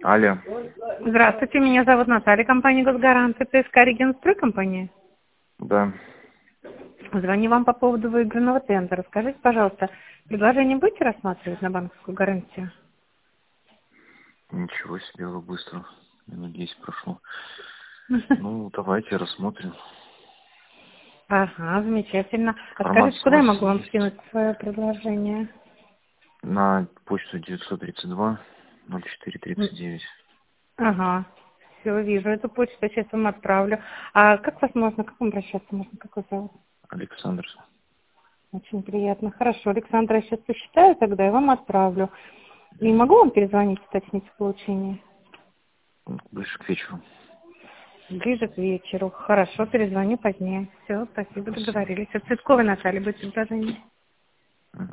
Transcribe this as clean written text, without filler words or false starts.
Алло. Здравствуйте, меня зовут Наталья, компания «Госгарант». Это СК «Регенстрой» компания. Да. Звоню вам по поводу выигранного тендера. Скажите, пожалуйста, предложение будете рассматривать на банковскую гарантию? Ничего себе, вы быстро. Минут 10 прошло. Ну, давайте рассмотрим. Ага, замечательно. А скажите, Информация у куда я вас могу вам есть. скинуть свое предложение? На почту 932 0439. Ага, все, вижу эту почту, сейчас вам отправлю. А как вас можно, как вам обращаться можно, как вас зовут? Александр. Очень приятно. Хорошо, Александра, я сейчас посчитаю тогда и вам отправлю. И могу вам перезвонить, уточнить получение? Ближе к вечеру. Ближе к вечеру. Хорошо, перезвоню позднее. Все, спасибо, Спасибо. договорились. От Цветковой Натальи будет предложение.